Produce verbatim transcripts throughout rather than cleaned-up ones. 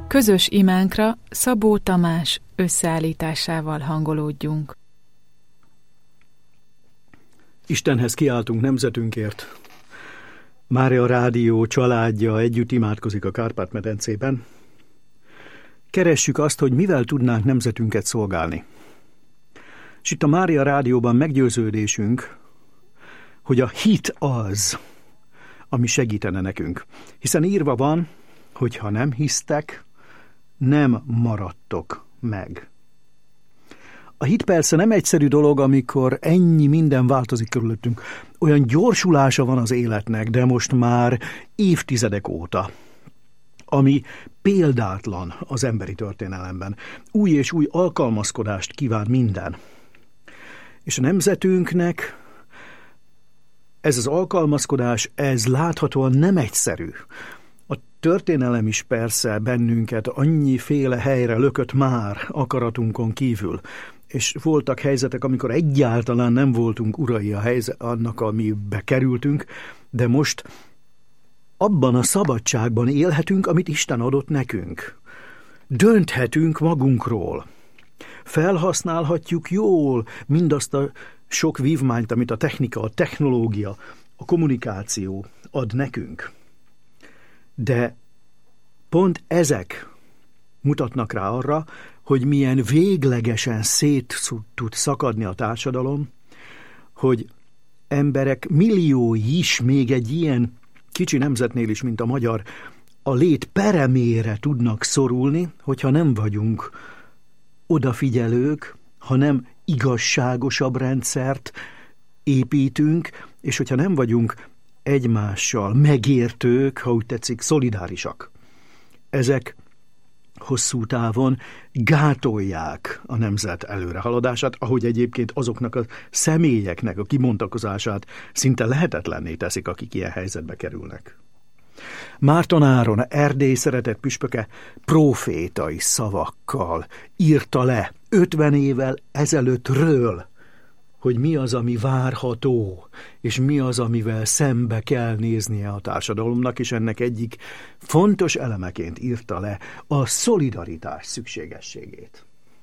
Közös imánkra Szabó Tamás összeállításával hangolódjunk. Istenhez kiáltunk nemzetünkért. Mária Rádió családja együtt imádkozik a Kárpát-medencében. Keressük azt, hogy mivel tudnánk nemzetünket szolgálni. És itt a Mária Rádióban meggyőződésünk, hogy a hit az, ami segítene nekünk. Hiszen írva van, hogy ha nem hisztek, nem maradtok meg. A hit persze nem egyszerű dolog, amikor ennyi minden változik körülöttünk. Olyan gyorsulása van az életnek, de most már évtizedek óta, ami példátlan az emberi történelemben. Új és új alkalmazkodást kíván minden. És a nemzetünknek ez az alkalmazkodás, ez láthatóan nem egyszerű. A történelem is persze bennünket annyiféle helyre lökött már akaratunkon kívül, és voltak helyzetek, amikor egyáltalán nem voltunk urai a helyzet, annak, amibe kerültünk, de most abban a szabadságban élhetünk, amit Isten adott nekünk. Dönthetünk magunkról. Felhasználhatjuk jól mindazt a sok vívmányt, amit a technika, a technológia, a kommunikáció ad nekünk. De pont ezek mutatnak rá arra, hogy milyen véglegesen szét tud szakadni a társadalom, hogy emberek milliói is még egy ilyen kicsi nemzetnél is, mint a magyar, a lét peremére tudnak szorulni, hogyha nem vagyunk odafigyelők, hanem igazságosabb rendszert építünk, és hogyha nem vagyunk egymással megértők, ha úgy tetszik, szolidárisak. Ezek hosszú távon gátolják a nemzet előrehaladását, ahogy egyébként azoknak a személyeknek a kibontakozását szinte lehetetlenné teszik, akik ilyen helyzetbe kerülnek. Márton Áron, Erdély szeretett püspöke profétai szavakkal írta le ötven évvel ezelőttről, hogy mi az, ami várható, és mi az, amivel szembe kell néznie a társadalomnak, és ennek egyik fontos elemeként írta le a szolidaritás szükségességét.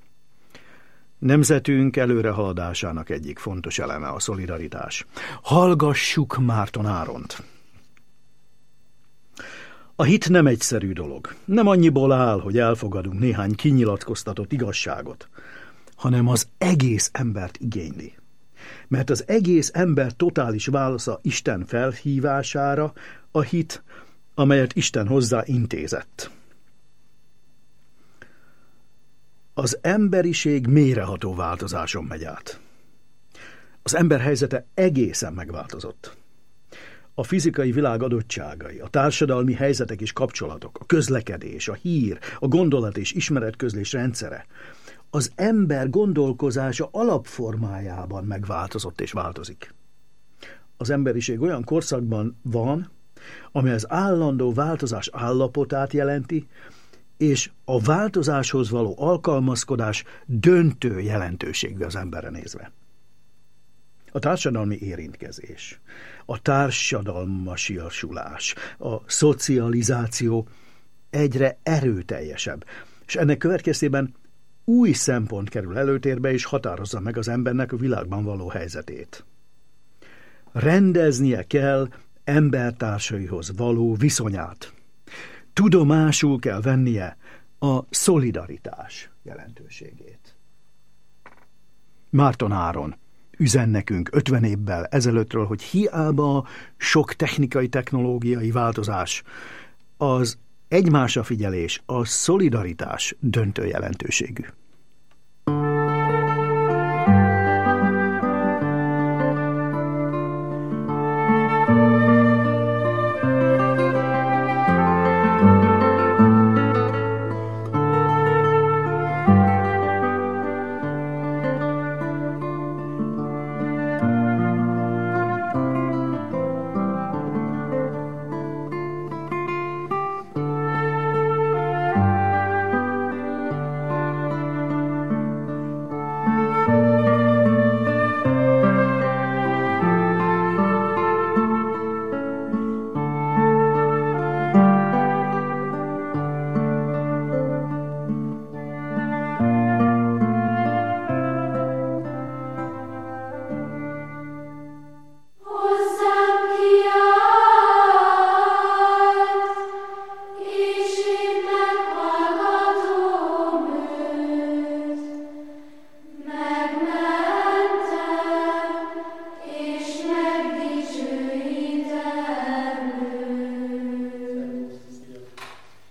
Nemzetünk előrehaladásának egyik fontos eleme a szolidaritás. Hallgassuk Márton Áront. A hit nem egyszerű dolog. Nem annyiból áll, hogy elfogadunk néhány kinyilatkoztatott igazságot, hanem az egész embert igényli. Mert az egész ember totális válasza Isten felhívására a hit, amelyet Isten hozzá intézett. Az emberiség mélyreható változáson megy át. Az ember helyzete egészen megváltozott. A fizikai világ adottságai, a társadalmi helyzetek és kapcsolatok, a közlekedés, a hír, a gondolat és ismeretközlés rendszere, az ember gondolkozása alapformájában megváltozott és változik. Az emberiség olyan korszakban van, ami az állandó változás állapotát jelenti, és a változáshoz való alkalmazkodás döntő jelentőségű az emberre nézve. A társadalmi érintkezés, a társadalmasiasulás, a szocializáció egyre erőteljesebb, és ennek következtében új szempont kerül előtérbe, és határozza meg az embernek a világban való helyzetét. Rendeznie kell embertársaihoz való viszonyát. Tudomásul kell vennie a szolidaritás jelentőségét. Márton Áron üzen nekünk ötven évvel ezelőttről, hogy hiába sok technikai, technológiai változás, az egymásra figyelés, a szolidaritás döntő jelentőségű.